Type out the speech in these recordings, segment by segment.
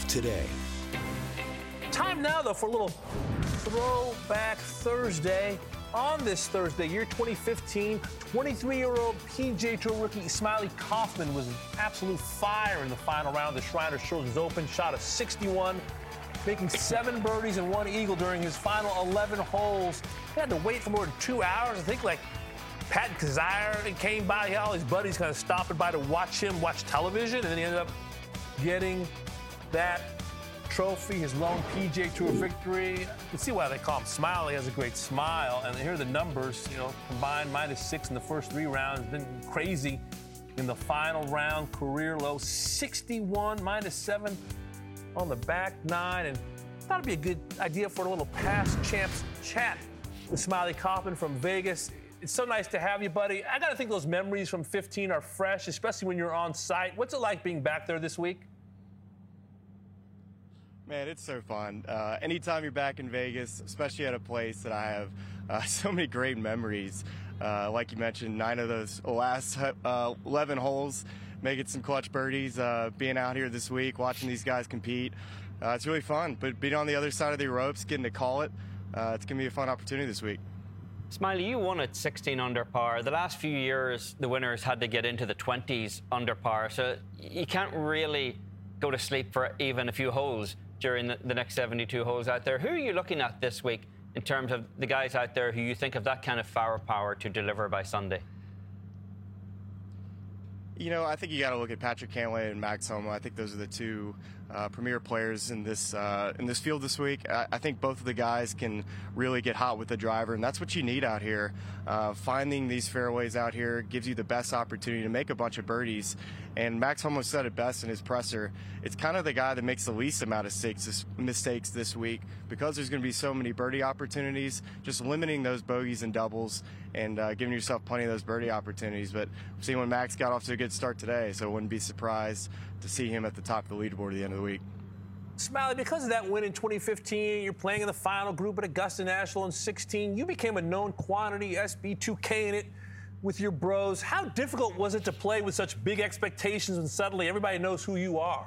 today. Time now, though, for a little Throwback Thursday. On this Thursday, year 2015, 23-year-old PGA Tour rookie Smylie Kaufman was an absolute fire in the final round of the Shriners Children's Open. Shot a 61, making 7 birdies and 1 eagle during his final 11 holes. He had to wait for more than 2 hours. I think, like, Pat Kazire came by. He had all his buddies kind of stopping by to watch him watch television, and then he ended up getting that trophy, his lone PGA Tour victory. You can see why they call him Smiley. He has a great smile. And here are the numbers, combined -6 in the first 3 rounds. Been crazy in the final round. Career low 61, -7 on the back 9. And thought it'd be a good idea for a little past champs chat with Smylie Kaufman from Vegas. It's so nice to have you, buddy. I got to think those memories from 15 are fresh, especially when you're on site. What's it like being back there this week? Man, it's so fun. Anytime you're back in Vegas, especially at a place that I have so many great memories. Like you mentioned, 9 of those last 11 holes, making some clutch birdies, being out here this week, watching these guys compete. It's really fun. But being on the other side of the ropes, getting to call it, it's going to be a fun opportunity this week. Smylie, you won at 16 under par. The last few years, the winners had to get into the 20s under par. So you can't really go to sleep for even a few holes during the next 72 holes out there. Who are you looking at this week in terms of the guys out there who you think have that kind of firepower to deliver by Sunday? I think you got to look at Patrick Cantlay and Max Homa. I think those are the 2 premier players in this field this week. I think both of the guys can really get hot with the driver, and that's what you need out here. Finding these fairways out here gives you the best opportunity to make a bunch of birdies. And Max Homa said it best in his presser. It's kind of the guy that makes the least amount of mistakes this week because there's going to be so many birdie opportunities, just limiting those bogeys and doubles and giving yourself plenty of those birdie opportunities. But we've seen when Max got off to a good start today, so I wouldn't be surprised to see him at the top of the leaderboard at the end of the week. Smylie, because of that win in 2015, you're playing in the final group at Augusta National in 16. You became a known quantity, SB2K in it with your bros. How difficult was it to play with such big expectations when suddenly everybody knows who you are?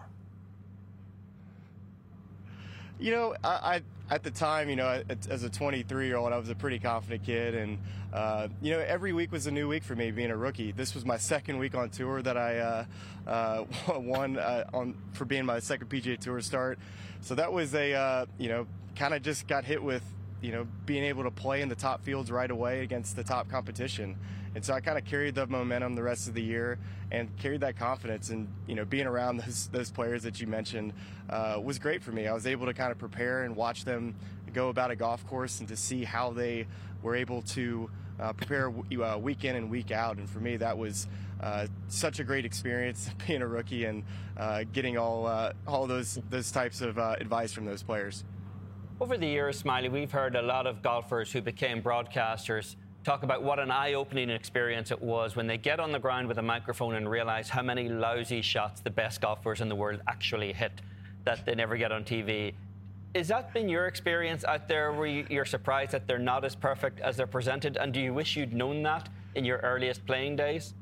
I at the time, as a 23-year-old, I was a pretty confident kid, and every week was a new week for me being a rookie. This was my second week on tour that I won for being my second PGA Tour start. So that was kind of just got hit with, being able to play in the top fields right away against the top competition. And so I kind of carried the momentum the rest of the year and carried that confidence. And, being around those players that you mentioned was great for me. I was able to kind of prepare and watch them go about a golf course and to see how they were able to prepare week in and week out. And for me, that was such a great experience being a rookie and getting all those types of advice from those players. Over the years, Smylie, we've heard a lot of golfers who became broadcasters talk about what an eye-opening experience it was when they get on the ground with a microphone and realize how many lousy shots the best golfers in the world actually hit that they never get on TV. Has that been your experience out there where you're surprised that they're not as perfect as they're presented? And do you wish you'd known that in your earliest playing days?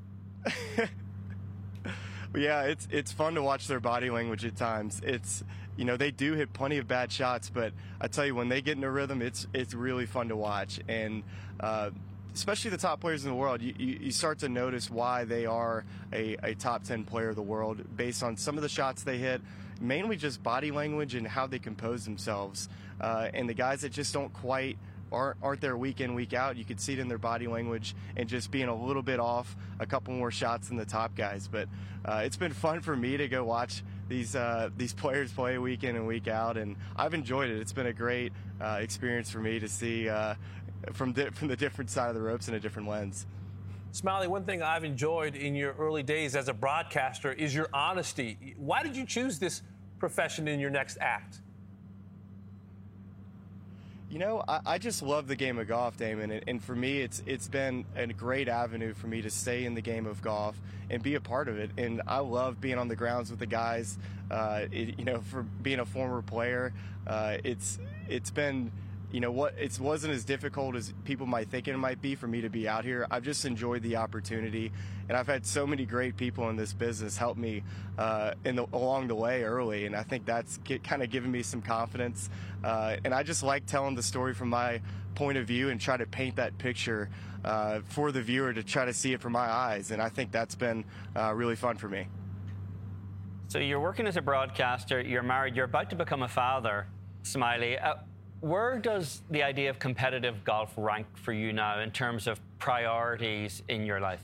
Yeah, it's fun to watch their body language at times. It's they do hit plenty of bad shots, but I tell you, when they get in a rhythm, it's really fun to watch. And especially the top players in the world, you start to notice why they are a top 10 player of the world based on some of the shots they hit, mainly just body language and how they compose themselves. And the guys that just don't quite aren't there week in, week out, you could see it in their body language and just being a little bit off a couple more shots than the top guys. But it's been fun for me to go watch these players play week in and week out, and I've enjoyed it. It's been a great experience for me to see from the different side of the ropes in a different lens. Smylie, one thing I've enjoyed in your early days as a broadcaster is your honesty. Why did you choose this profession in your next act? I just love the game of golf, Damon, and for me, it's been a great avenue for me to stay in the game of golf and be a part of it. And I love being on the grounds with the guys. For being a former player, it's been you know what, it wasn't as difficult as people might think it might be for me to be out here. I've just enjoyed the opportunity, and I've had so many great people in this business help me along the way early, and I think that's kind of given me some confidence. And I just like telling the story from my point of view and try to paint that picture for the viewer to try to see it from my eyes, and I think that's been really fun for me. So you're working as a broadcaster, you're married, you're about to become a father, Smiley. Where does the idea of competitive golf rank for you now in terms of priorities in your life?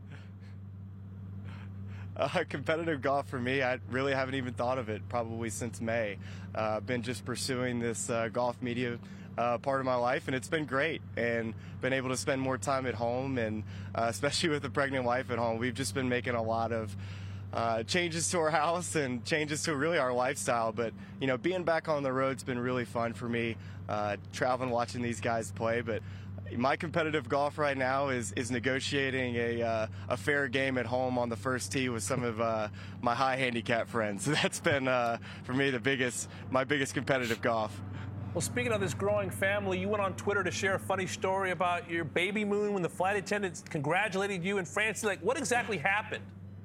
Competitive golf for me, I really haven't even thought of it probably since May. I've been just pursuing this golf media part of my life, and it's been great, and been able to spend more time at home, and especially with a pregnant wife at home, we've just been making a lot of changes to our house and changes to really our lifestyle. But, you know, being back on the road's been really fun for me, traveling, watching these guys play. But my competitive golf right now is negotiating a fair game at home on the first tee with some of my high handicap friends. That's been, for me, my biggest competitive golf. Well, speaking of this growing family, you went on Twitter to share a funny story about your baby moon when the flight attendants congratulated you and Francie. Like, what exactly happened?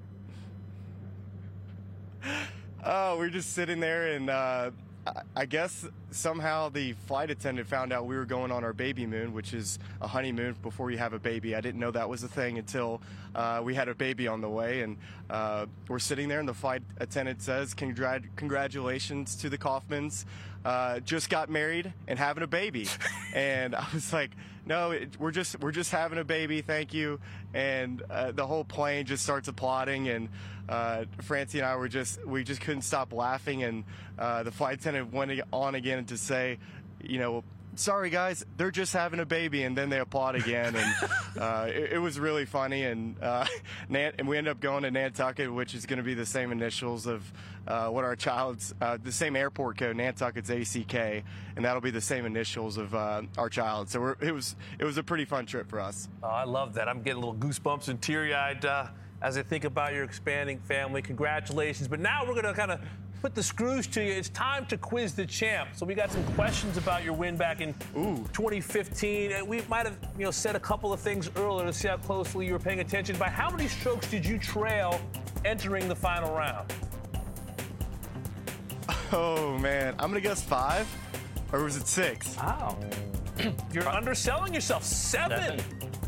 Oh, we were just sitting there, and I guess somehow the flight attendant found out we were going on our baby moon, which is a honeymoon before you have a baby. I didn't know that was a thing until we had a baby on the way, and we're sitting there, and the flight attendant says, congratulations to the Kaufmans. Just got married and having a baby. And I was like, no, we're just having a baby, thank you. And the whole plane just starts applauding, and Francie and I we just couldn't stop laughing. And the flight attendant went on again to say, you know, sorry guys, they're just having a baby, and then they applaud again. And it was really funny. And and we ended up going to Nantucket, which is going to be the same initials of what our child's, the same airport code. Nantucket's ACK, and that'll be the same initials of our child. So it was a pretty fun trip for us. Oh, I love that. I'm getting little goosebumps and teary-eyed as I think about your expanding family. Congratulations. But now we're going to kind of put the screws to you. It's time to quiz the champ. So we got some questions about your win back in 2015. And we might have, said a couple of things earlier to see how closely you were paying attention. By how many strokes did you trail entering the final round? Oh, man. I'm going to guess 5. Or was it 6? Wow. You're underselling yourself. 7.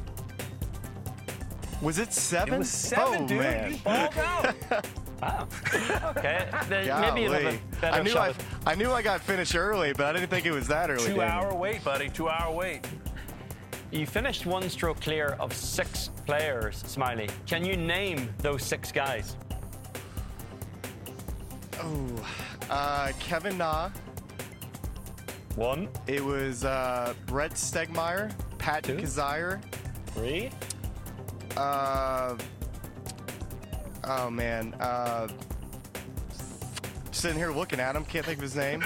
Was it 7? It was 7, dude. Man. You balled out. Wow. Okay. Maybe you have a better shot. I knew I got finished early, but I didn't think it was that early. 2-hour wait, buddy. 2-hour wait. You finished 1 stroke clear of 6 players, Smiley. Can you name those 6 guys? Oh, Kevin Na. 1. It was Brett Stegmeyer, Pat 2. Kazire. 3. Oh man, sitting here looking at him, can't think of his name.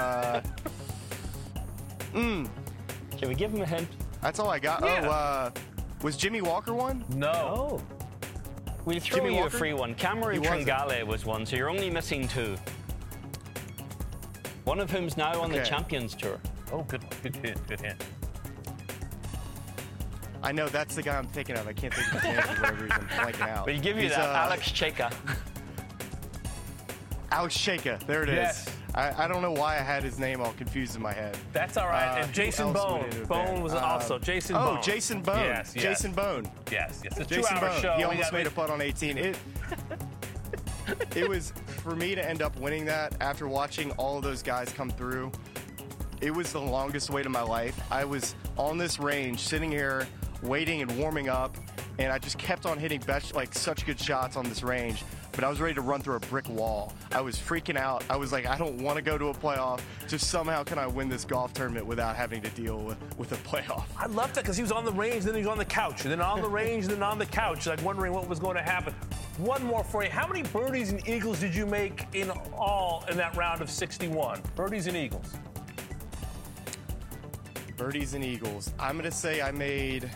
Can we give him a hint? That's all I got. Yeah. Was Jimmy Walker one? No. We'll throw Jimmy you Walker? a free one. Cameron Tringale was 1, so you're only missing 2. One of whom's now on the Champions Tour. Oh, good hint. Good hint. I know that's the guy I'm thinking of. I can't think of his name for whatever reason. I'm blanking out. We'll give you that. Alex Cheka. Alex Cheka. There it is. Yes. I don't know why I had his name all confused in my head. That's all right. And Jason Bone. Bone was also Jason Bone. Oh, Jason Bone. Yes. Jason Bone. Yes. It's a Jason 2-hour Bone. show. He almost made a putt on 18. It was, for me to end up winning that after watching all of those guys come through, it was the longest wait of my life. I was on this range, sitting here, waiting and warming up, and I just kept on hitting such good shots on this range, but I was ready to run through a brick wall. I was freaking out. I was like, I don't want to go to a playoff. Just somehow can I win this golf tournament without having to deal with a playoff. I loved that because he was on the range, then he was on the couch, and then on the range, and then on the couch, like wondering what was going to happen. One more for you. How many birdies and eagles did you make in all in that round of 61? Birdies and eagles. Birdies and eagles. I'm going to say I made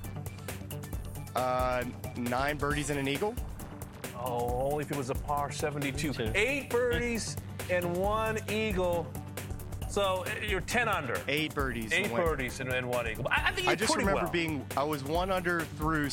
9 birdies and an eagle. Oh, only if it was a par 72. 8 birdies and 1 eagle. So you're 10 under. 8 birdies. 8 birdies and 1 eagle. I think you did just pretty remember well. I was 1 under through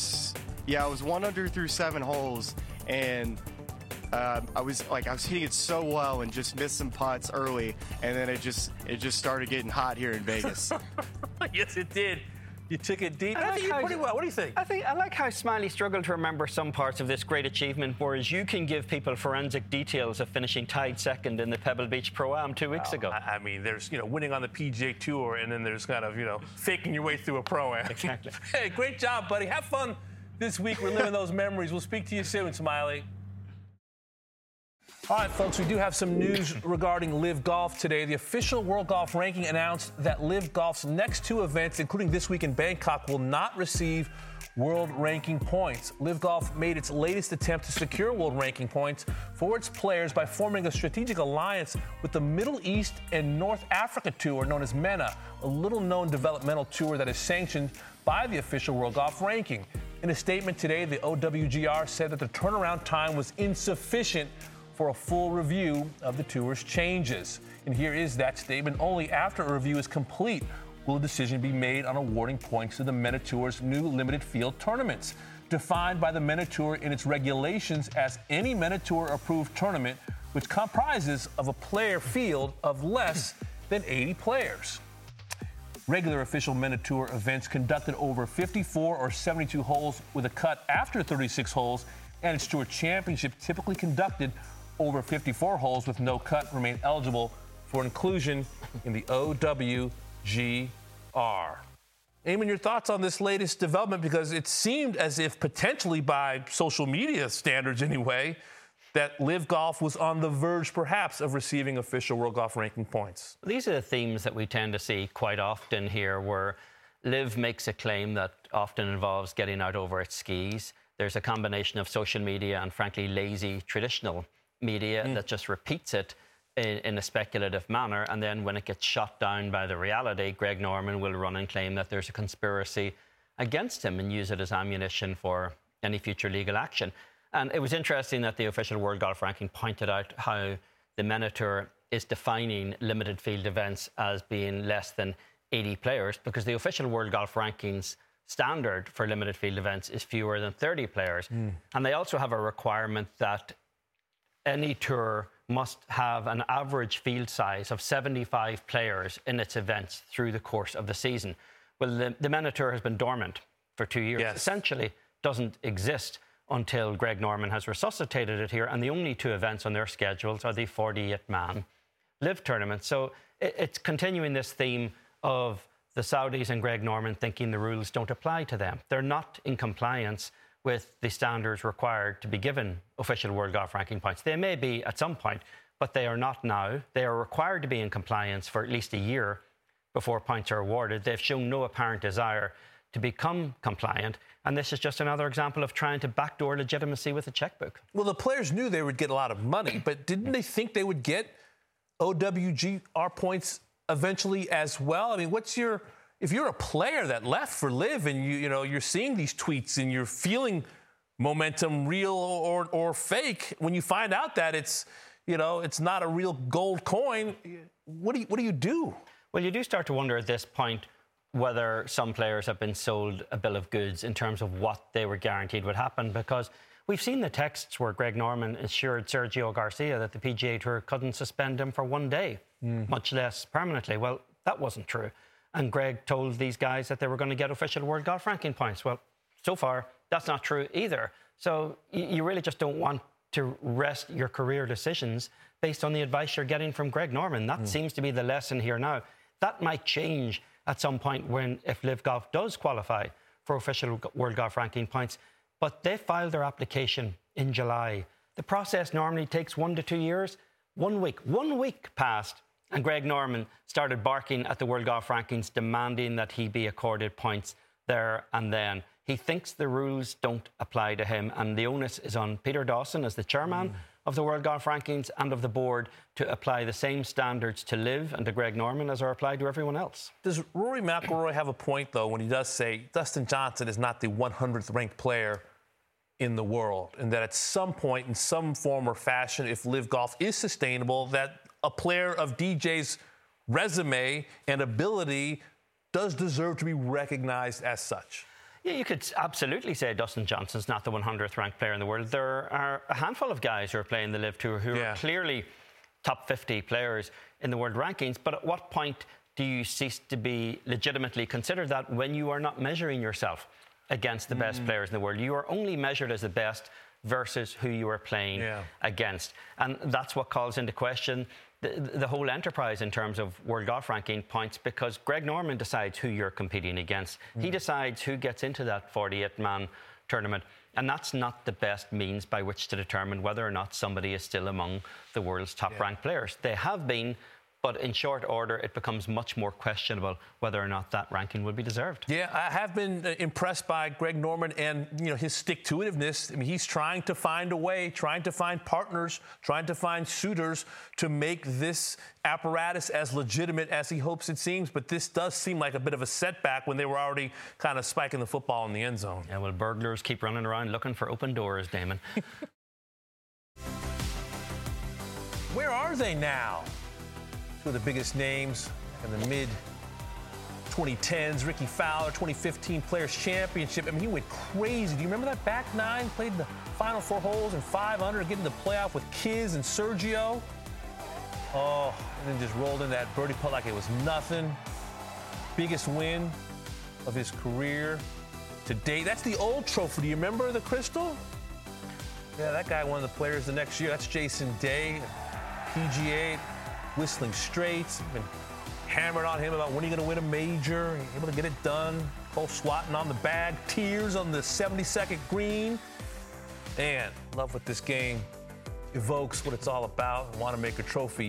7 holes, and I was hitting it so well and just missed some putts early, and then it just started getting hot here in Vegas. Yes, it did. You took it deep. I think you did pretty well. What do you think? I like how Smiley struggled to remember some parts of this great achievement, whereas you can give people forensic details of finishing tied second in the Pebble Beach Pro-Am 2 weeks ago. I mean, there's, winning on the PGA Tour, and then there's kind of, faking your way through a Pro-Am. Exactly. Hey, great job, buddy. Have fun this week reliving those memories. We'll speak to you soon, Smiley. All right, folks, we do have some news regarding LIV Golf today. The official World Golf Ranking announced that LIV Golf's next 2 events, including this week in Bangkok, will not receive World Ranking points. LIV Golf made its latest attempt to secure World Ranking points for its players by forming a strategic alliance with the Middle East and North Africa Tour, known as MENA, a little-known developmental tour that is sanctioned by the official World Golf Ranking. In a statement today, the OWGR said that the turnaround time was insufficient for a full review of the tour's changes. And here is that statement. Only after a review is complete will a decision be made on awarding points to the MENA Tour's new limited field tournaments, defined by the MENA Tour in its regulations as any MENA Tour approved tournament which comprises of a player field of less than 80 players. Regular official MENA Tour events conducted over 54 or 72 holes with a cut after 36 holes, and its Tour Championship typically conducted over 54 holes with no cut remain eligible for inclusion in the OWGR. Eamon, your thoughts on this latest development? Because it seemed as if potentially by social media standards anyway, that LIV Golf was on the verge perhaps of receiving official World Golf Ranking points. These are the themes that we tend to see quite often here, where LIV makes a claim that often involves getting out over its skis. There's a combination of social media and frankly lazy traditional media that just repeats it in a speculative manner, and then when it gets shot down by the reality, Greg Norman will run and claim that there's a conspiracy against him and use it as ammunition for any future legal action. And it was interesting that the official World Golf Ranking pointed out how the MENA Tour is defining limited field events as being less than 80 players, because the official World Golf Rankings standard for limited field events is fewer than 30 players. And they also have a requirement that any tour must have an average field size of 75 players in its events through the course of the season. Well, the MENA Tour has been dormant for 2 years. Yes. Essentially doesn't exist until Greg Norman has resuscitated it here, and the only 2 events on their schedules are the 48-man LIV tournament. So it's continuing this theme of the Saudis and Greg Norman thinking the rules don't apply to them. They're not in compliance with the standards required to be given official World Golf Ranking points. They may be at some point, but they are not now. They are required to be in compliance for at least a year before points are awarded. They've shown no apparent desire to become compliant, and this is just another example of trying to backdoor legitimacy with a checkbook. Well, the players knew they would get a lot of money, but didn't they think they would get OWGR points eventually as well? I mean, if you're a player that left for LIV and you're seeing these tweets and you're feeling momentum, real or fake, when you find out that it's not a real gold coin, what do you do? Well, you do start to wonder at this point whether some players have been sold a bill of goods in terms of what they were guaranteed would happen, because we've seen the texts where Greg Norman assured Sergio Garcia that the PGA Tour couldn't suspend him for 1 day, much less permanently. Well, that wasn't true. And Greg told these guys that they were going to get official World Golf Ranking points. Well, so far, that's not true either. So you really just don't want to rest your career decisions based on the advice you're getting from Greg Norman. That seems to be the lesson here now. That might change at some point if LIV Golf does qualify for official World Golf Ranking points. But they filed their application in July. The process normally takes 1 to 2 years. 1 week passed, and Greg Norman started barking at the World Golf Rankings, demanding that he be accorded points there and then. He thinks the rules don't apply to him, and the onus is on Peter Dawson as the chairman of the World Golf Rankings and of the board to apply the same standards to LIV and to Greg Norman as are applied to everyone else. Does Rory McIlroy have a point, though, when he does say Dustin Johnson is not the 100th ranked player in the world, and that at some point, in some form or fashion, if LIV Golf is sustainable, that a player of DJ's resume and ability does deserve to be recognized as such. Yeah, you could absolutely say Dustin Johnson's not the 100th ranked player in the world. There are a handful of guys who are playing the LIV Tour who are clearly top 50 players in the world rankings. But at what point do you cease to be legitimately considered that when you are not measuring yourself against the best players in the world? You are only measured as the best versus who you are playing against. And that's what calls into question the whole enterprise in terms of world golf ranking points, because Greg Norman decides who you're competing against. He decides who gets into that 48-man tournament. And that's not the best means by which to determine whether or not somebody is still among the world's top-ranked players. They have been, but in short order, it becomes much more questionable whether or not that ranking would be deserved. Yeah, I have been impressed by Greg Norman and his stick-to-itiveness. I mean, he's trying to find a way, trying to find partners, trying to find suitors to make this apparatus as legitimate as he hopes it seems. But this does seem like a bit of a setback when they were already kind of spiking the football in the end zone. Yeah, well, burglars keep running around looking for open doors, Damon. Where are they now? Two of the biggest names in the mid-2010s, Ricky Fowler, 2015 Players' Championship. I mean, he went crazy. Do you remember that back nine? Played the final 4 holes and 5 under, getting the playoff with Kiz and Sergio. Oh, and then just rolled in that birdie putt like it was nothing. Biggest win of his career to date. That's the old trophy. Do you remember the Crystal? Yeah, that guy won the Players the next year. That's Jason Day, PGA. Whistling Straits, been hammered on him about when are you going to win a major, able to get it done. Cole swatting on the bag, tears on the 72nd green. Man, love what this game evokes, what it's all about. Want to make a trophy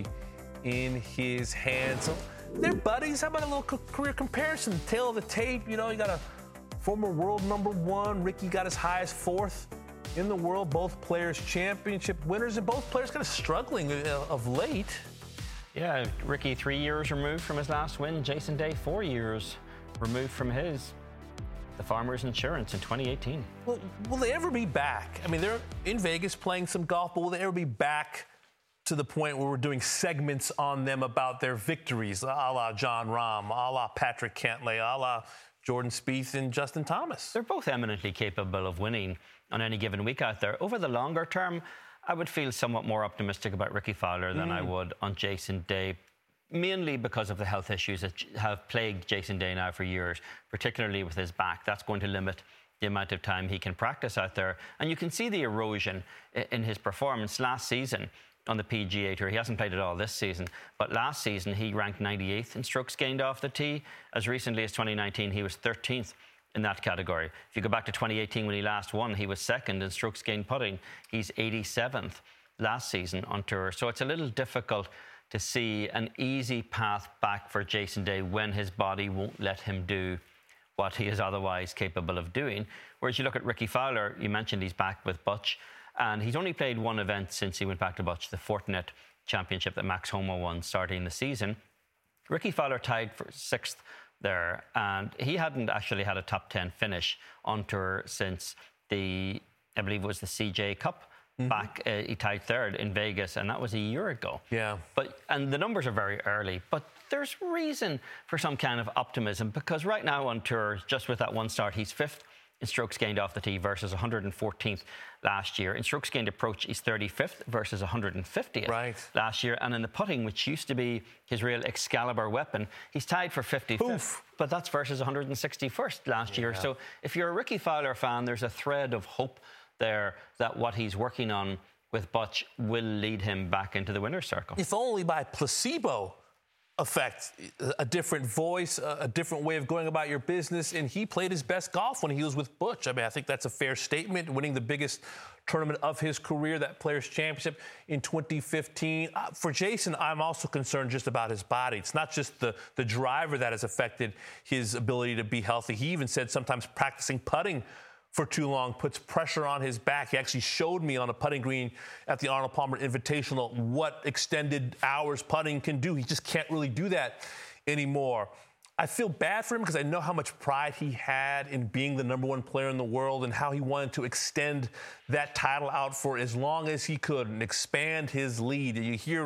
in his hands. So they're buddies. How about a little career comparison? Tail of the tape, you got a former world #1. Ricky got his highest 4th in the world. Both Players' Championship winners, and both players kind of struggling of late. Yeah, Ricky 3 years removed from his last win. Jason Day 4 years removed from his. The Farmers Insurance in 2018. Well, will they ever be back? I mean, they're in Vegas playing some golf, but will they ever be back to the point where we're doing segments on them about their victories, a la Jon Rahm, a la Patrick Cantlay, a la Jordan Spieth and Justin Thomas? They're both eminently capable of winning on any given week out there. Over the longer term, I would feel somewhat more optimistic about Ricky Fowler than I would on Jason Day, mainly because of the health issues that have plagued Jason Day now for years, particularly with his back. That's going to limit the amount of time he can practice out there. And you can see the erosion in his performance last season on the PGA Tour. He hasn't played at all this season, but last season he ranked 98th in strokes gained off the tee. As recently as 2019, he was 13th. In that category. If you go back to 2018 when he last won, he was 2nd in strokes gained putting. He's 87th last season on tour. So it's a little difficult to see an easy path back for Jason Day when his body won't let him do what he is otherwise capable of doing. Whereas you look at Ricky Fowler, you mentioned he's back with Butch, and he's only played one event since he went back to Butch, the Fortinet Championship that Max Homa won starting the season. Ricky Fowler tied for 6th there, and he hadn't actually had a top 10 finish on tour since I believe it was the CJ Cup back. He tied 3rd in Vegas, and that was a year ago. Yeah. And the numbers are very early, but there's reason for some kind of optimism, because right now on tour, just with that one start, he's 5th in strokes gained off the tee versus 114th last year. In strokes gained approach, he's 35th versus 150th last year. And in the putting, which used to be his real Excalibur weapon, he's tied for 55th. But that's versus 161st last year. So if you're a Ricky Fowler fan, there's a thread of hope there that what he's working on with Butch will lead him back into the winner's circle. If only by placebo effect, a different voice, a different way of going about your business. And he played his best golf when he was with Butch. I mean, I think that's a fair statement, winning the biggest tournament of his career, that Players' Championship in 2015. For Jason, I'm also concerned just about his body. It's not just the driver that has affected his ability to be healthy. He even said sometimes practicing putting for too long puts pressure on his back. He actually showed me on a putting green at the Arnold Palmer Invitational what extended hours putting can do. He just can't really do that anymore. I feel bad for him because I know how much pride he had in being the #1 player in the world and how he wanted to extend that title out for as long as he could and expand his lead. You hear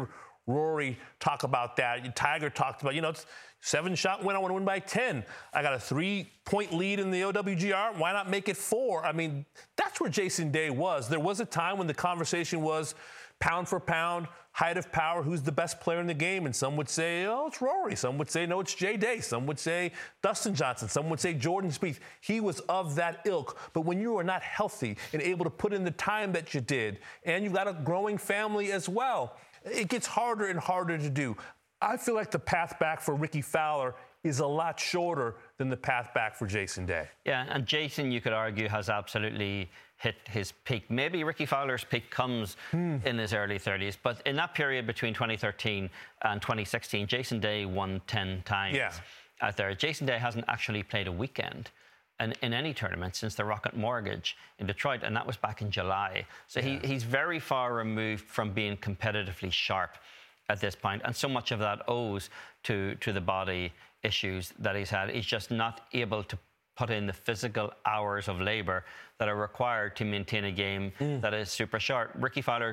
Rory talk about that. Tiger talked about, it's 7-shot win. I want to win by 10. I got a 3-point lead in the OWGR. Why not make it 4? I mean, that's where Jason Day was. There was a time when the conversation was pound for pound, height of power, who's the best player in the game? And some would say, oh, it's Rory. Some would say, no, it's Jay Day. Some would say Dustin Johnson. Some would say Jordan Spieth. He was of that ilk. But when you are not healthy and able to put in the time that you did, and you've got a growing family as well, it gets harder and harder to do. I feel like the path back for Rickie Fowler is a lot shorter than the path back for Jason Day. Yeah, and Jason, you could argue, has absolutely hit his peak. Maybe Rickie Fowler's peak comes in his early 30s, but in that period between 2013 and 2016, Jason Day won 10 times out there. Jason Day hasn't actually played a weekend in any tournament since the Rocket Mortgage in Detroit, and that was back in July. So he's very far removed from being competitively sharp at this point, and so much of that owes to the body issues that he's had. He's just not able to put in the physical hours of labour that are required to maintain a game that is super sharp. Rickie Fowler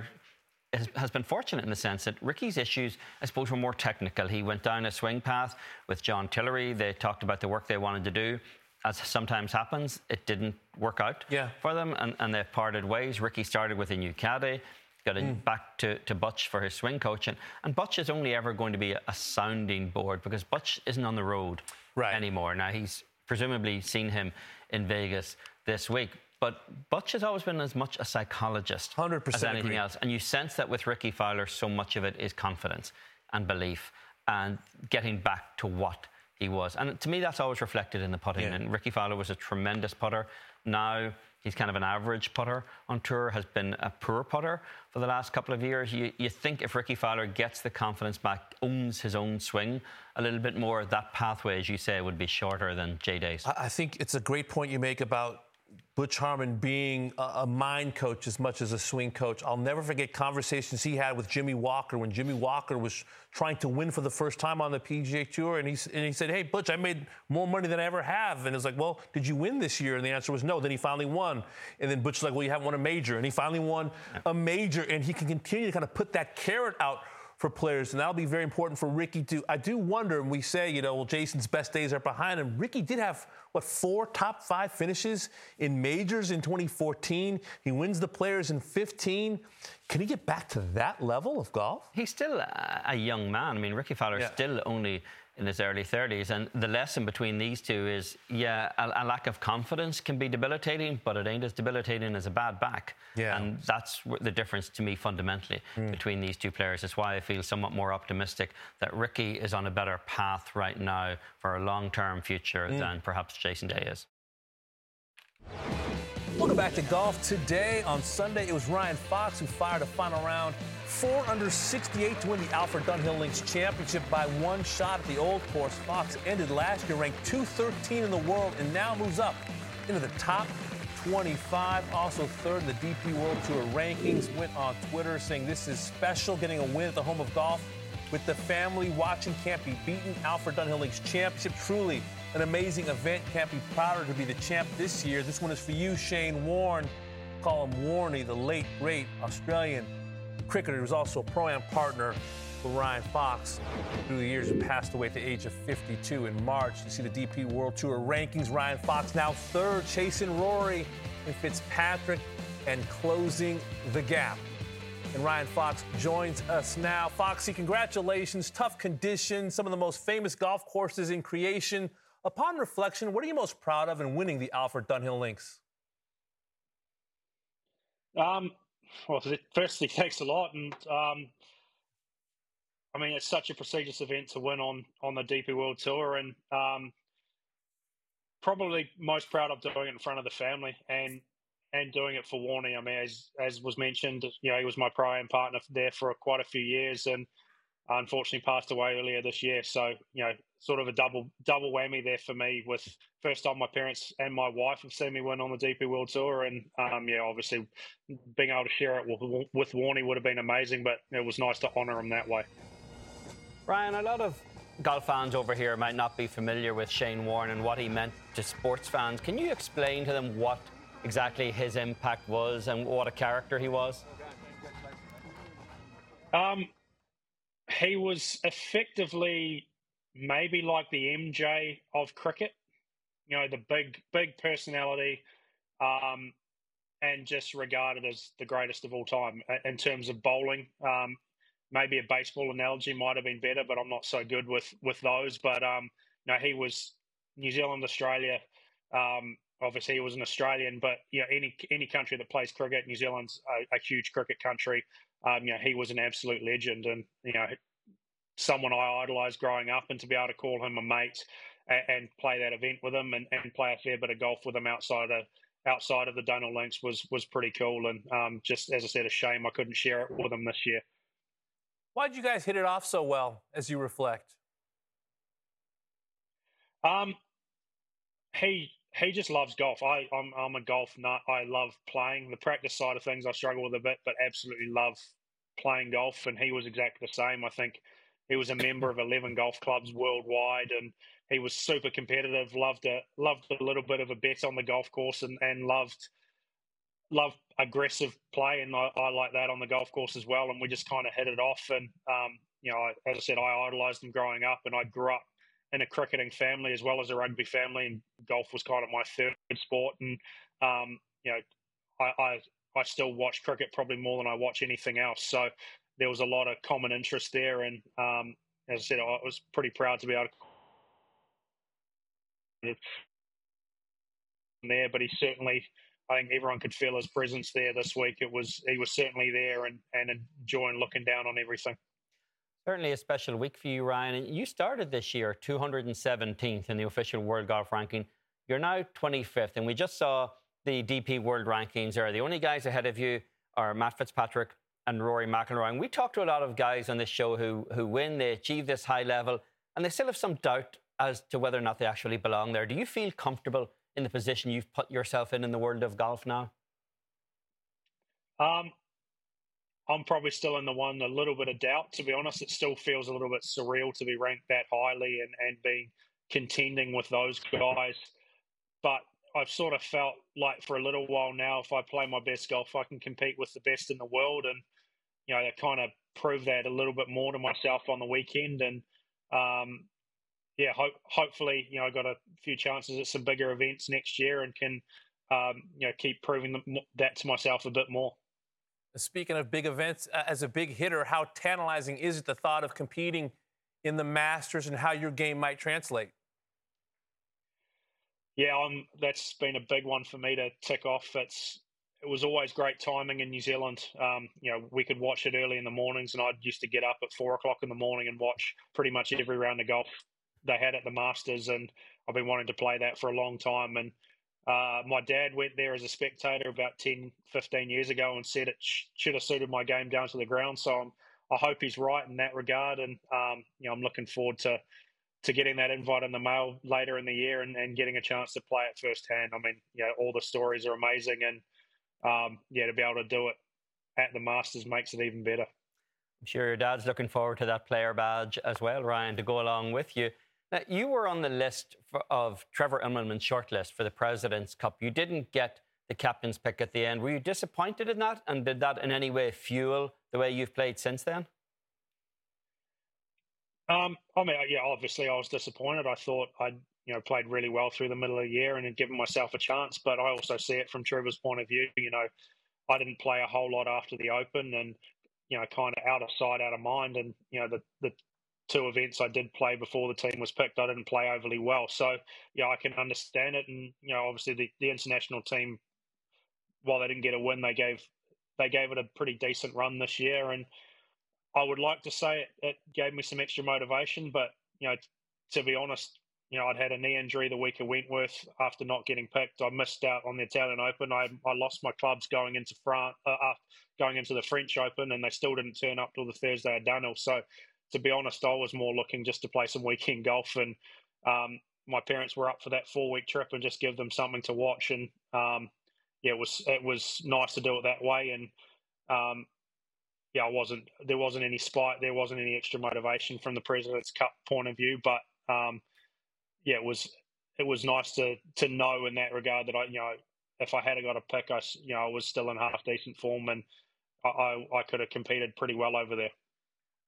has been fortunate in the sense that Rickie's issues, I suppose, were more technical. He went down a swing path with John Tillery. They talked about the work they wanted to do. As sometimes happens, it didn't work out for them, and they parted ways. Rickie started with a new caddy, got back to Butch for his swing coach, and Butch is only ever going to be a sounding board because Butch isn't on the road anymore. Now, he's presumably seen him in Vegas this week, but Butch has always been as much a psychologist 100% as anything else, and you sense that with Rickie Fowler, so much of it is confidence and belief and getting back to what he was. And to me, that's always reflected in the putting. And Rickie Fowler was a tremendous putter. Now he's kind of an average putter on tour, has been a poor putter for the last couple of years. You think if Rickie Fowler gets the confidence back, owns his own swing a little bit more, that pathway, as you say, would be shorter than Jay Day's. I think it's a great point you make about Butch Harmon being a mind coach as much as a swing coach. I'll never forget conversations he had with Jimmy Walker when Jimmy Walker was trying to win for the first time on the PGA Tour. And he said, hey, Butch, I made more money than I ever have. And it was like, well, did you win this year? And the answer was no. Then he finally won. And then Butch was like, well, you haven't won a major. And he finally won a major. And he can continue to kind of put that carrot out for players, and that'll be very important for Rickie too. I do wonder, and we say, well, Jason's best days are behind him. Rickie did have, 4 top 5 finishes in majors in 2014. He wins the Players in 15. Can he get back to that level of golf? He's still a young man. I mean, Rickie Fowler's still only in his early 30s, and the lesson between these two is, a lack of confidence can be debilitating, but it ain't as debilitating as a bad back. And that's the difference to me fundamentally between these two players. It's why I feel somewhat more optimistic that Rickie is on a better path right now for a long-term future than perhaps Jason Day is. Welcome back to Golf Today. On Sunday, it was Ryan Fox who fired a final round 4 under 68 to win the Alfred Dunhill Links Championship by 1 shot at the Old Course. Fox ended last year ranked 213 in the world and now moves up into the top 25. Also third in the DP World Tour rankings. Went on Twitter saying this is special, getting a win at the home of golf with the family watching. Can't be beaten. Alfred Dunhill Links Championship, truly an amazing event. Can't be prouder to be the champ this year. This one is for you, Shane Warne. Call him Warney, the late, great Australian cricketer. He was also a Pro-Am partner for Ryan Fox through the years and passed away at the age of 52 in March. You see the DP World Tour rankings. Ryan Fox now third, chasing Rory and Fitzpatrick and closing the gap. And Ryan Fox joins us now. Foxy, congratulations. Tough conditions, some of the most famous golf courses in creation. Upon reflection, what are you most proud of in winning the Alfred Dunhill Links? Well, firstly, thanks a lot. And I mean, it's such a prestigious event to win on the DP World Tour, and probably most proud of doing it in front of the family and doing it for Warney. I mean, as was mentioned, he was my Pro-Am partner there for quite a few years, and unfortunately passed away earlier this year. So, sort of a double whammy there for me. With first time my parents and my wife have seen me win on the DP World Tour, and obviously being able to share it with Warney would have been amazing, but it was nice to honour him that way. Ryan, a lot of golf fans over here might not be familiar with Shane Warne and what he meant to sports fans. Can you explain to them what exactly his impact was and what a character he was? He was effectively maybe like the MJ of cricket. The big personality, um, and just regarded as the greatest of all time in terms of bowling. Maybe a baseball analogy might have been better, but I'm not so good with those. But no, he was New Zealand, Australia. Obviously, he was an Australian, but any country that plays cricket, New Zealand's a huge cricket country. He was an absolute legend, and someone I idolised growing up, and to be able to call him a mate and play that event with him and play a fair bit of golf with him outside of the Donald Links was pretty cool. And just as I said, a shame I couldn't share it with him this year. Why did you guys hit it off so well as you reflect? He just loves golf. I'm a golf nut. I love playing. The practice side of things I struggle with a bit, but absolutely love playing golf. And he was exactly the same. I think he was a member of 11 golf clubs worldwide, and he was super competitive. Loved a little bit of a bet on the golf course, and loved aggressive play, and I like that on the golf course as well. And we just kind of hit it off. And as I said, I idolised him growing up, and I grew up in a cricketing family as well as a rugby family, and golf was kind of my third sport. And I still watch cricket probably more than I watch anything else. So there was a lot of common interest there, and as I said, I was pretty proud to be able to there. But he certainly, I think everyone could feel his presence there this week. He was certainly there and enjoying looking down on everything. Certainly a special week for you, Ryan. You started this year 217th in the official World Golf Ranking. You're now 25th, and we just saw the DP World Rankings there. The only guys ahead of you are Matt Fitzpatrick and Rory McIlroy. And we talk to a lot of guys on this show who win, they achieve this high level, and they still have some doubt as to whether or not they actually belong there. Do you feel comfortable in the position you've put yourself in the world of golf now? I'm probably still in the one, a little bit of doubt, to be honest. It still feels a little bit surreal to be ranked that highly and being contending with those guys. But I've sort of felt like for a little while now, if I play my best golf, I can compete with the best in the world. And, I kind of proved that a little bit more to myself on the weekend. And, hopefully, I got a few chances at some bigger events next year and can, keep proving that to myself a bit more. Speaking of big events, as a big hitter, how tantalizing is it the thought of competing in the Masters and how your game might translate? Yeah, that's been a big one for me to tick off. It was always great timing in New Zealand. We could watch it early in the mornings, and I used to get up at 4 o'clock in the morning and watch pretty much every round of golf they had at the Masters. And I've been wanting to play that for a long time. And my dad went there as a spectator about 10, 15 years ago and said it should have suited my game down to the ground. So I hope he's right in that regard. And, I'm looking forward to getting that invite in the mail later in the year and getting a chance to play it firsthand. I mean, all the stories are amazing. And, to be able to do it at the Masters makes it even better. I'm sure your dad's looking forward to that player badge as well, Ryan, to go along with you. Now, you were on the list of Trevor Immelman's shortlist for the President's Cup. You didn't get the captain's pick at the end. Were you disappointed in that? And did that in any way fuel the way you've played since then? Obviously I was disappointed. I thought I'd, played really well through the middle of the year and had given myself a chance. But I also see it from Trevor's point of view. I didn't play a whole lot after the Open and, kind of out of sight, out of mind. And, the two events I did play before the team was picked, I didn't play overly well. So, I can understand it. And, obviously the international team, while they didn't get a win, they gave it a pretty decent run this year. And I would like to say it gave me some extra motivation. But, to be honest, I'd had a knee injury the week of Wentworth after not getting picked. I missed out on the Italian Open. I lost my clubs going into the French Open, and they still didn't turn up till the Thursday at Dunhill. So, to be honest, I was more looking just to play some weekend golf, and my parents were up for that 4-week trip and just give them something to watch. And it was nice to do it that way. And there wasn't any spite, there wasn't any extra motivation from the President's Cup point of view, but it was nice to know in that regard that if I had got a pick, I was still in half decent form, and I could have competed pretty well over there.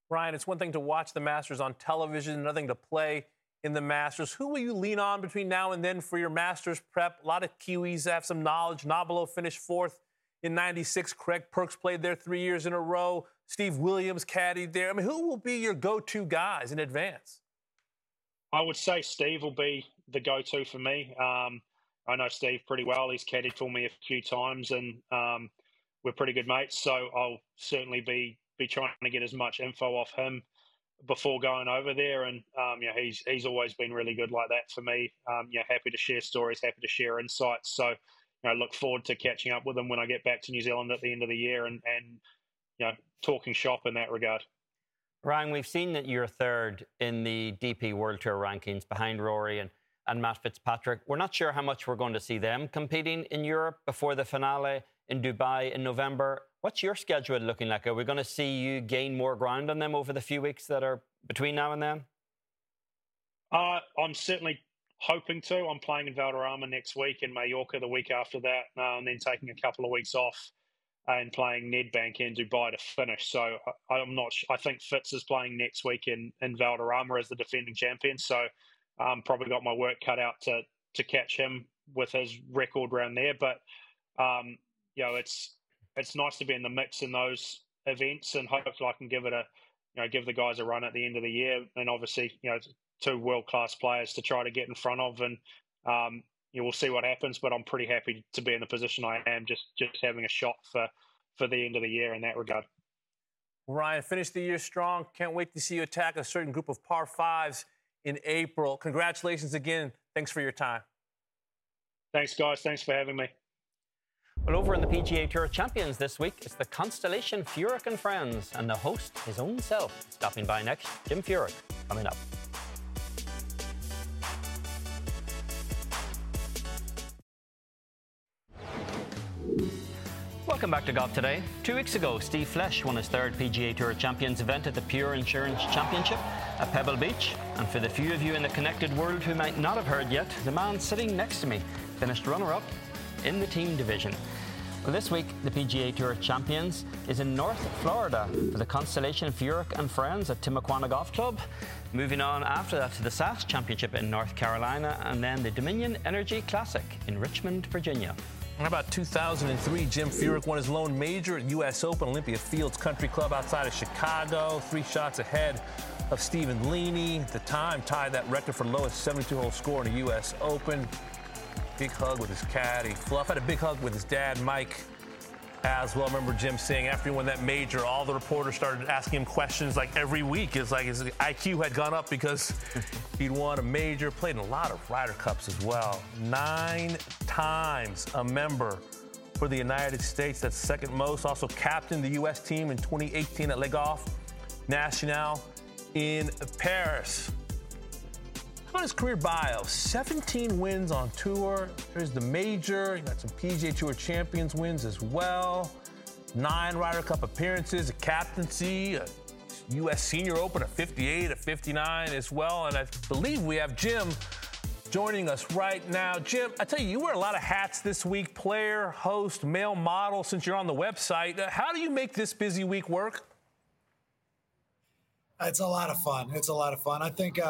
Ryan, it's one thing to watch the Masters on television, another thing to play in the Masters. Who will you lean on between now and then for your Masters prep? A lot of Kiwis have some knowledge. Nobilo finished 4th in 96. Craig Perks played there 3 years in a row. Steve Williams caddied there. I mean, who will be your go-to guys in advance? I would say Steve will be the go-to for me. I know Steve pretty well. He's caddied for me a few times, and we're pretty good mates. So I'll certainly be trying to get as much info off him before going over there. And he's always been really good like that for me. Happy to share stories, happy to share insights. So look forward to catching up with him when I get back to New Zealand at the end of the year and talking shop in that regard. Ryan, we've seen that you're third in the DP World Tour rankings behind Rory and Matt Fitzpatrick. We're not sure how much we're going to see them competing in Europe before the finale in Dubai in November. What's your schedule looking like? Are we going to see you gain more ground on them over the few weeks that are between now and then? I'm certainly hoping to. I'm playing in Valderrama next week and Mallorca the week after that, and then taking a couple of weeks off and playing Nedbank in Dubai to finish. So I'm not. I think Fitz is playing next week in Valderrama as the defending champion. So probably got my work cut out to catch him with his record round there. But it's nice to be in the mix in those events, and hopefully I can give the guys a run at the end of the year. And obviously, two world-class players to try to get in front of, and we'll see what happens. But I'm pretty happy to be in the position I am, just having a shot for the end of the year in that regard. Ryan, finish the year strong. Can't wait to see you attack a certain group of par fives in April. Congratulations again. Thanks for your time. Thanks, guys. Thanks for having me. Well, over in the PGA Tour Champions this week, it's the Constellation Furyk and Friends, and the host, his own self, stopping by next. Jim Furyk, coming up. Welcome back to Golf Today. 2 weeks ago, Steve Flesch won his third PGA Tour Champions event at the Pure Insurance Championship at Pebble Beach. And for the few of you in the connected world who might not have heard yet, the man sitting next to me finished runner-up in the team division. Well, this week, the PGA Tour Champions is in North Florida for the Constellation Furyk and Friends at Timuquana Golf Club. Moving on after that to the SAS Championship in North Carolina, and then the Dominion Energy Classic in Richmond, Virginia. How about 2003, Jim Furyk won his lone major at U.S. Open, Olympia Fields Country Club outside of Chicago, 3 shots ahead of Stephen Leaney. At the time, tied that record for lowest 72-hole score in the U.S. Open. Big hug with his caddy, Fluff. Had a big hug with his dad, Mike, as well. I remember Jim saying after he won that major, all the reporters started asking him questions like every week. It's like his IQ had gone up because he'd won a major, played in a lot of Ryder Cups as well. 9 times a member for the United States. That's second most. Also captained the U.S. team in 2018 at Le Golf National in Paris. How about his career bio? 17 wins on tour. There's the major. He got some PGA Tour Champions wins as well. 9 Ryder Cup appearances, a captaincy, a U.S. Senior Open, a 58, a 59 as well. And I believe we have Jim joining us right now. Jim, I tell you, you wear a lot of hats this week. Player, host, male model, since you're on the website. How do you make this busy week work? It's a lot of fun. I think...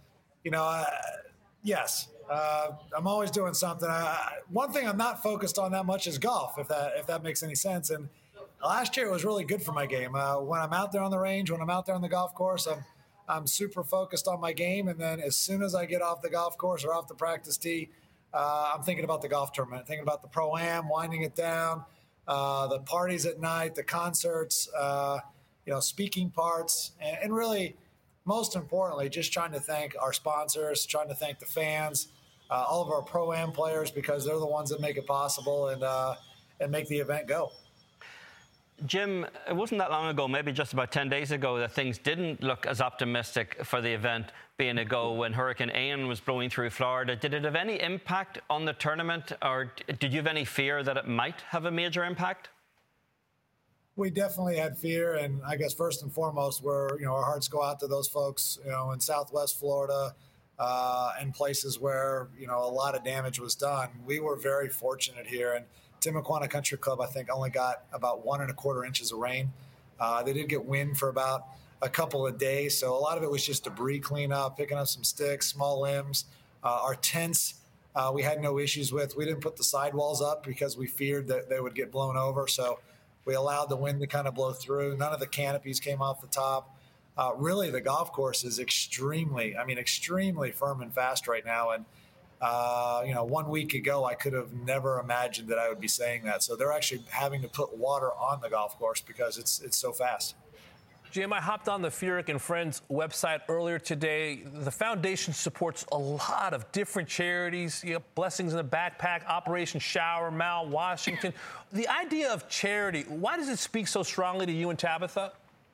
yes, I'm always doing something. One thing I'm not focused on that much is golf, if that makes any sense. And last year it was really good for my game. When I'm out there on the range, when I'm out there on the golf course, I'm super focused on my game. And then as soon as I get off the golf course or off the practice tee, I'm thinking about the golf tournament, thinking about the Pro-Am, winding it down, the parties at night, the concerts, speaking parts, and really, most importantly, just trying to thank our sponsors, trying to thank the fans, all of our Pro-Am players, because they're the ones that make it possible and make the event go. Jim, it wasn't that long ago, maybe just about 10 days ago, that things didn't look as optimistic for the event being a go when Hurricane Ian was blowing through Florida. Did it have any impact on the tournament, or did you have any fear that it might have a major impact? We definitely had fear, and I guess first and foremost, our hearts go out to those folks, in Southwest Florida, and places where, a lot of damage was done. We were very fortunate here, and Timuquana Country Club, I think, only got about 1 1/4 inches of rain. They did get wind for about a couple of days. So a lot of it was just debris cleanup, picking up some sticks, small limbs. Our tents, we had no issues with. We didn't put the sidewalls up because we feared that they would get blown over. So we allowed the wind to kind of blow through. None of the canopies came off the top. Really, the golf course is extremely firm and fast right now. And, 1 week ago, I could have never imagined that I would be saying that. So they're actually having to put water on the golf course because it's so fast. Jim, I hopped on the Furyk and Friends website earlier today. The foundation supports a lot of different charities, Blessings in the Backpack, Operation Shower, Mal Washington. The idea of charity, why does it speak so strongly to you and Tabitha?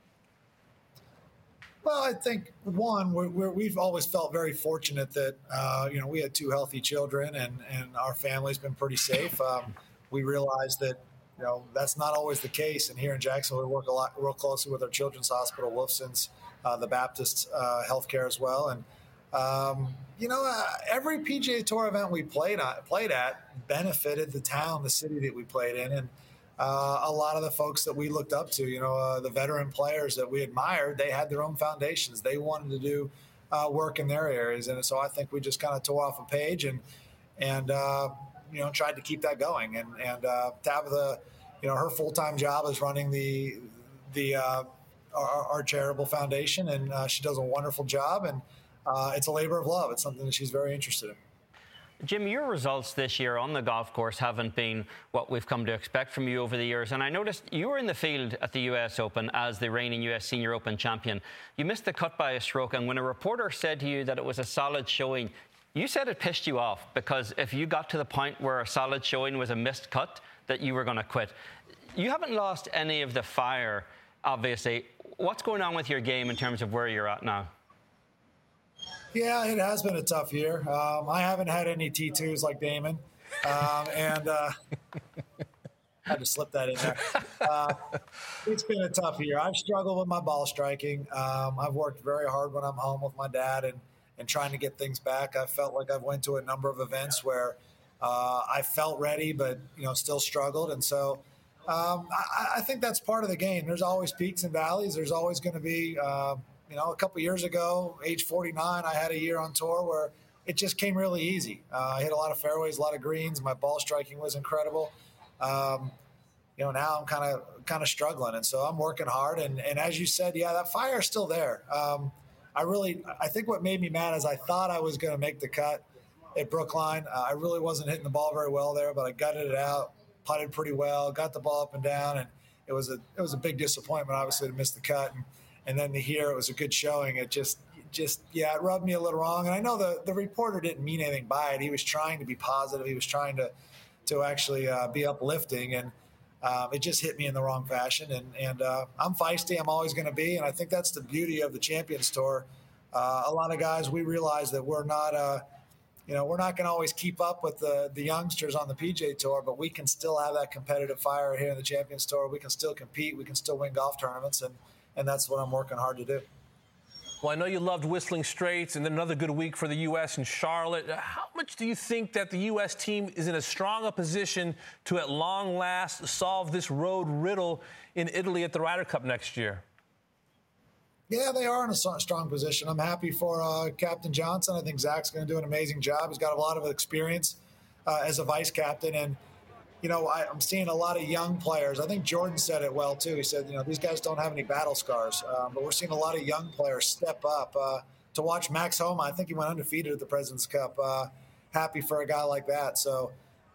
Well, I think, one, we've always felt very fortunate that, we had 2 healthy children and our family's been pretty safe. We realized that, that's not always the case. And here in Jacksonville, we work real closely with our Children's Hospital, Wolfson's, the Baptist Healthcare as well. And, every PGA Tour event we played at benefited the town, the city that we played in. And a lot of the folks that we looked up to, the veteran players that we admired, they had their own foundations. They wanted to do work in their areas. And so I think we just kind of tore off a page and tried to keep that going. And Tabitha, her full-time job is running our charitable foundation, and she does a wonderful job. And it's a labor of love. It's something that she's very interested in. Jim, your results this year on the golf course haven't been what we've come to expect from you over the years. And I noticed you were in the field at the US Open as the reigning US Senior Open champion. You missed the cut by a stroke, and when a reporter said to you that it was a solid showing, you said it pissed you off, because if you got to the point where a solid showing was a missed cut, that you were going to quit. You haven't lost any of the fire, obviously. What's going on with your game in terms of where you're at now? Yeah, it has been a tough year. I haven't had any T2s like Damon, and I had to slip that in there. It's been a tough year. I've struggled with my ball striking. I've worked very hard when I'm home with my dad and trying to get things back. I felt like I've went to a number of events where I felt ready, but still struggled. And so I think that's part of the game. There's always peaks and valleys. There's always going to be. A couple of years ago, age 49, I had a year on tour where it just came really easy. I hit a lot of fairways, a lot of greens. My ball striking was incredible. Now I'm kind of struggling, and so I'm working hard. And as you said, yeah, that fire is still there. I think what made me mad is I thought I was going to make the cut at Brookline. I really wasn't hitting the ball very well there, but I gutted it out, putted pretty well, got the ball up and down, and it was a big disappointment, obviously, to miss the cut. And then to hear it was a good showing, it just it rubbed me a little wrong. And I know the reporter didn't mean anything by it. He was trying to be positive. He was trying to actually be uplifting, and it just hit me in the wrong fashion. And I'm feisty. I'm always going to be. And I think that's the beauty of the Champions Tour. A lot of guys, we realize that we're not going to always keep up with the youngsters on the PGA Tour, but we can still have that competitive fire here in the Champions Tour. We can still compete. We can still win golf tournaments, and that's what I'm working hard to do. Well, I know you loved Whistling Straits, and then another good week for the U.S. in Charlotte. How much do you think that the U.S. team is in as strong a position to, at long last, solve this road riddle in Italy at the Ryder Cup next year? Yeah, they are in a strong position. I'm happy for Captain Johnson. I think Zach's going to do an amazing job. He's got a lot of experience as a vice captain, and I'm seeing a lot of young players. I think Jordan said it well, too. He said, these guys don't have any battle scars, but we're seeing a lot of young players step up. To watch Max Homa, I think he went undefeated at the President's Cup. Happy for a guy like that. So,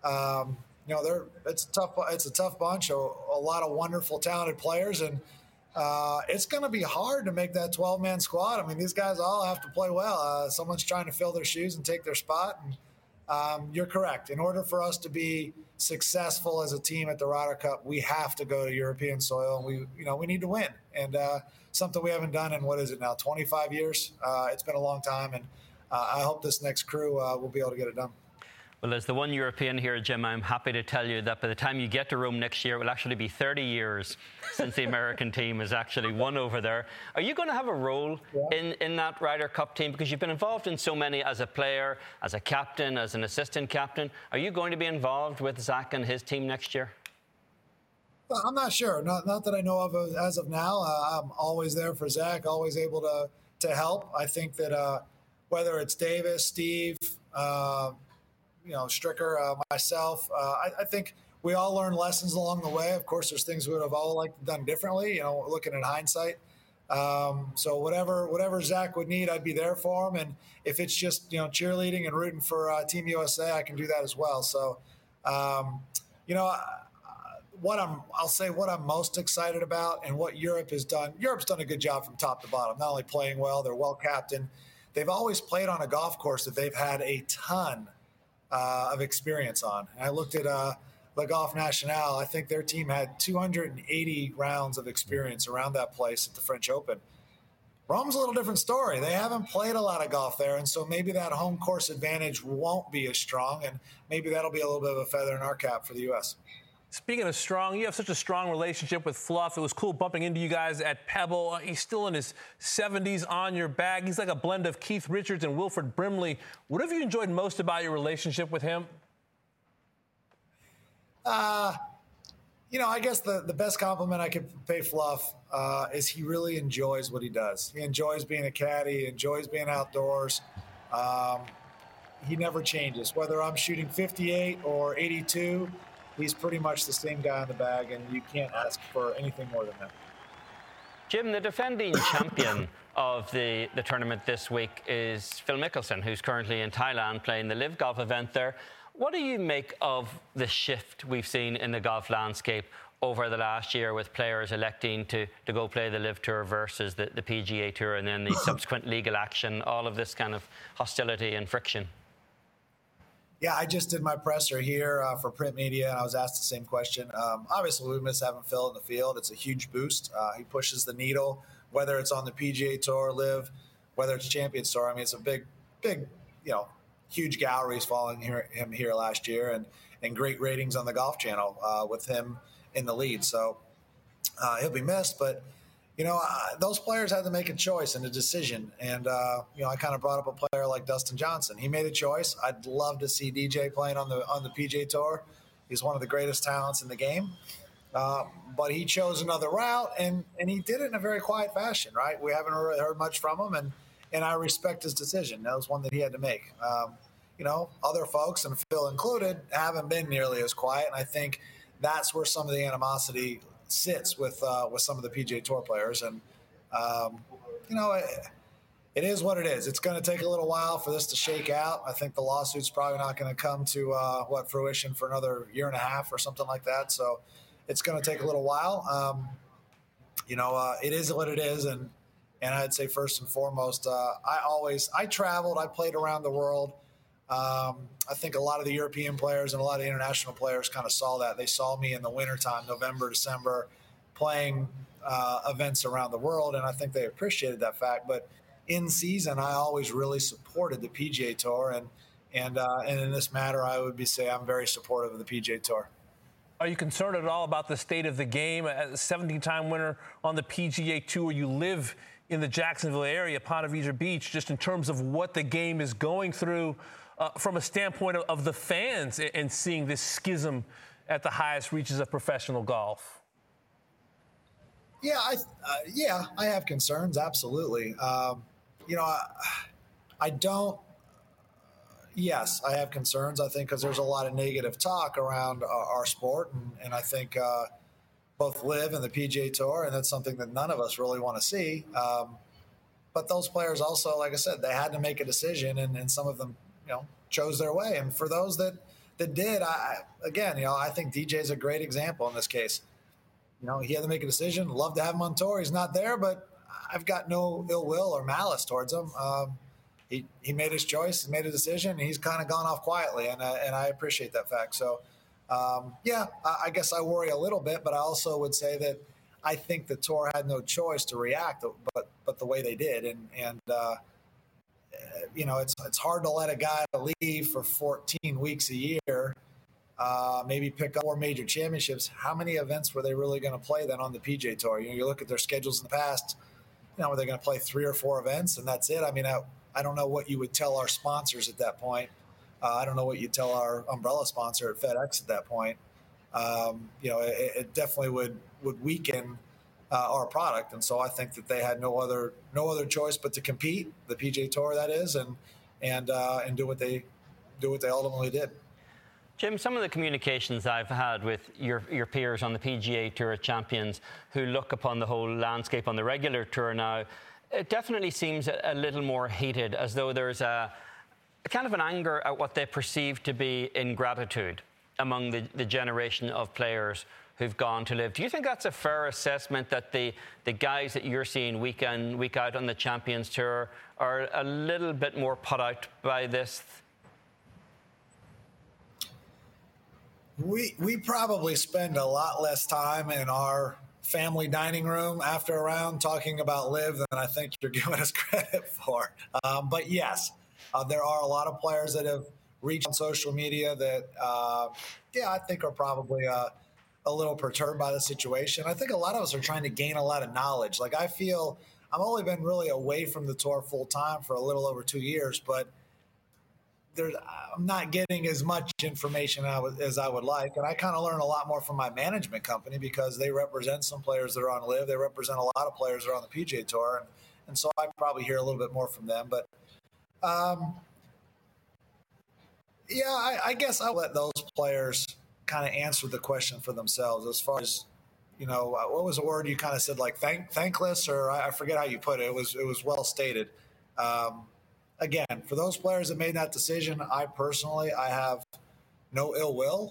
it's a tough bunch, a lot of wonderful, talented players, and it's going to be hard to make that 12-man squad. I mean, these guys all have to play well. Someone's trying to fill their shoes and take their spot, and you're correct. In order for us to be successful as a team at the Ryder Cup, we have to go to European soil, and we need to win. And something we haven't done in 25 years. It's been a long time, and I hope this next crew will be able to get it done. Well, as the one European here, Jim, I'm happy to tell you that by the time you get to Rome next year, it will actually be 30 years since the American team has actually won over there. Are you going to have a role in that Ryder Cup team? Because you've been involved in so many as a player, as a captain, as an assistant captain. Are you going to be involved with Zach and his team next year? Well, I'm not sure. Not that I know of as of now. I'm always there for Zach, always able to help. I think that whether it's Davis, Steve, Stricker, myself, I think we all learn lessons along the way. Of course, there's things we would have all liked done differently, looking at hindsight. So whatever Zach would need, I'd be there for him. And if it's just, cheerleading and rooting for Team USA, I can do that as well. So, what I'm most excited about and what Europe has done. Europe's done a good job from top to bottom, not only playing well, they're well captained. They've always played on a golf course that they've had a ton of experience on. And I looked at Le Golf National. I think their team had 280 rounds of experience around that place at the French Open. Rome's a little different story. They haven't played a lot of golf there, and so maybe that home course advantage won't be as strong, and maybe that'll be a little bit of a feather in our cap for the U.S. Speaking of strong, you have such a strong relationship with Fluff. It was cool bumping into you guys at Pebble. He's still in his 70s on your bag. He's like a blend of Keith Richards and Wilford Brimley. What have you enjoyed most about your relationship with him? I guess the best compliment I could pay Fluff is he really enjoys what he does. He enjoys being a caddy, he enjoys being outdoors. He never changes. Whether I'm shooting 58 or 82, he's pretty much the same guy in the bag, and you can't ask for anything more than that. Jim, the defending champion of the tournament this week is Phil Mickelson, who's currently in Thailand playing the Live Golf event there. What do you make of the shift we've seen in the golf landscape over the last year with players electing to go play the Live Tour versus the PGA Tour and then the subsequent legal action, all of this kind of hostility and friction? Yeah, I just did my presser here for print media, and I was asked the same question. Obviously, we miss having Phil in the field. It's a huge boost. He pushes the needle, whether it's on the PGA Tour, Live, whether it's Champions Tour. I mean, it's a big, huge galleries following him here last year, and great ratings on the Golf Channel with him in the lead. So he'll be missed, but those players had to make a choice and a decision. And, I kind of brought up a player like Dustin Johnson. He made a choice. I'd love to see DJ playing on the PGA Tour. He's one of the greatest talents in the game. But he chose another route, and he did it in a very quiet fashion, right? We haven't really heard much from him, and I respect his decision. That was one that he had to make. Other folks, and Phil included, haven't been nearly as quiet, and I think that's where some of the animosity sits with some of the PGA Tour players. And, it is what it is. It's going to take a little while for this to shake out. I think the lawsuit's probably not going to come to fruition for another year and a half or something like that. So it's going to take a little while. It is what it is. And I'd say first and foremost, I traveled, I played around the world. I think a lot of the European players and a lot of the international players kind of saw that. They saw me in the wintertime, November, December, playing events around the world, and I think they appreciated that fact. But in season, I always really supported the PGA Tour, and in this matter, I would say I'm very supportive of the PGA Tour. Are you concerned at all about the state of the game? As a 17-time winner on the PGA Tour, you live in the Jacksonville area, Ponte Vedra Beach, just in terms of what the game is going through from a standpoint of the fans and seeing this schism at the highest reaches of professional golf? Yeah, I have concerns, absolutely. I don't. Yes, I have concerns, I think, because there's a lot of negative talk around our sport, and I think both Live and the PGA Tour, and that's something that none of us really want to see. But those players also, like I said, they had to make a decision, and some of them, chose their way. And for those that did, I think DJ's a great example in this case. He had to make a decision. Love to have him on tour. He's not there, but I've got no ill will or malice towards him. He made his choice and made a decision, and he's kind of gone off quietly, and I appreciate that fact. So, I guess I worry a little bit, but I also would say that I think the tour had no choice to react, but the way they did, and it's hard to let a guy leave for 14 weeks a year, maybe pick up 4 major championships. How many events were they really going to play then on the PGA Tour? You look at their schedules in the past. Were they going to play 3 or 4 events and that's it? I mean, I don't know what you would tell our sponsors at that point. I don't know what you'd tell our umbrella sponsor at FedEx at that point. it definitely would weaken our product. And so I think that they had no other choice but to compete, the PGA Tour that is, and do what they ultimately did. Jim, some of the communications I've had with your peers on the PGA Tour champions who look upon the whole landscape on the regular tour now, it definitely seems a little more heated, as though there's a kind of an anger at what they perceive to be ingratitude among the generation of players who've gone to live. Do you think that's a fair assessment, that the guys that you're seeing week in, week out on the Champions Tour are a little bit more put out by this? We probably spend a lot less time in our family dining room after a round talking about live than I think you're giving us credit for. But yes, there are a lot of players that have reached on social media that, I think are probably a little perturbed by the situation. I think a lot of us are trying to gain a lot of knowledge. Like, I feel I've only been really away from the tour full time for a little over 2 years, but I'm not getting as much information as I would like. And I kind of learn a lot more from my management company because they represent some players that are on live. They represent a lot of players that are on the PGA Tour. And so I probably hear a little bit more from them. But, I guess I'll let those players kind of answer the question for themselves as far as, what was the word you kind of said, like thankless, or I forget how you put it. It was well stated. Again, for those players that made that decision, I have no ill will.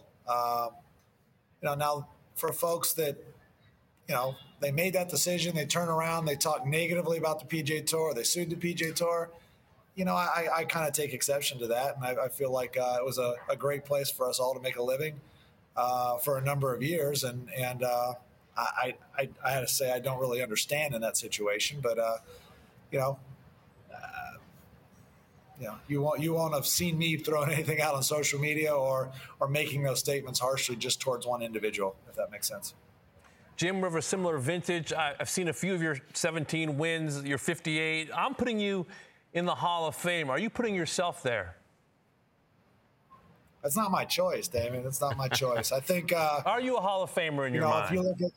Now for folks that, they made that decision, they turn around, they talk negatively about the PGA Tour, they sued the PGA Tour. I kind of take exception to that, and I feel like it was a great place for us all to make a living for a number of years, and I had to say I don't really understand in that situation, but you won't have seen me throwing anything out on social media or making those statements harshly just towards one individual, if that makes sense. Jim, we're of a similar vintage. I've seen a few of your 17 wins, your 58. I'm putting you in the Hall of Fame. Are you putting yourself there? That's not my choice, Damon. That's not my choice. I think. Are you a Hall of Famer in your mind? If you look at,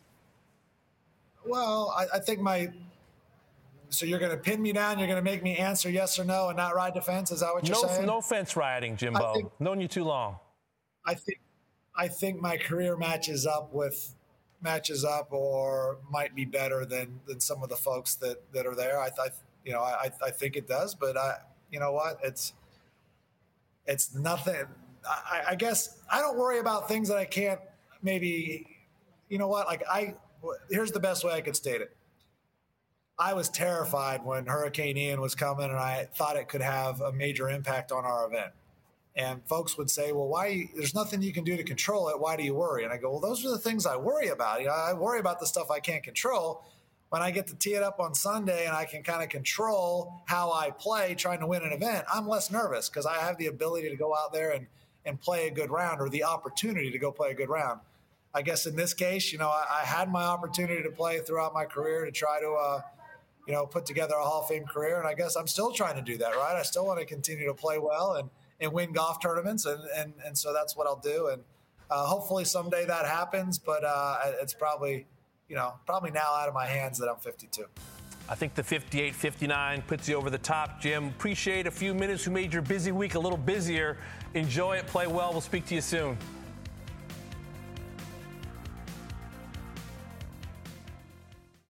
I think so you're going to pin me down, you're going to make me answer yes or no and not ride the fence? Is that what you're saying? No fence riding, Jimbo. Known you too long. I think my career matches up or might be better than some of the folks that are there. I think it does, but you know what? It's nothing. I guess I don't worry about things that I can't maybe, here's the best way I could state it. I was terrified when Hurricane Ian was coming, and I thought it could have a major impact on our event. And folks would say, well, there's nothing you can do to control it. Why do you worry? And I go, well, those are the things I worry about. I worry about the stuff I can't control. When I get to tee it up on Sunday and I can kind of control how I play trying to win an event, I'm less nervous because I have the ability to go out there and play a good round, or the opportunity to go play a good round. I guess in this case, I had my opportunity to play throughout my career to try to, put together a Hall of Fame career. And I guess I'm still trying to do that, right? I still want to continue to play well and win golf tournaments. And so that's what I'll do. And hopefully someday that happens, but it's probably now out of my hands that I'm 52. I think the 58-59 puts you over the top, Jim. Appreciate a few minutes who made your busy week a little busier. Enjoy it, play well. We'll speak to you soon.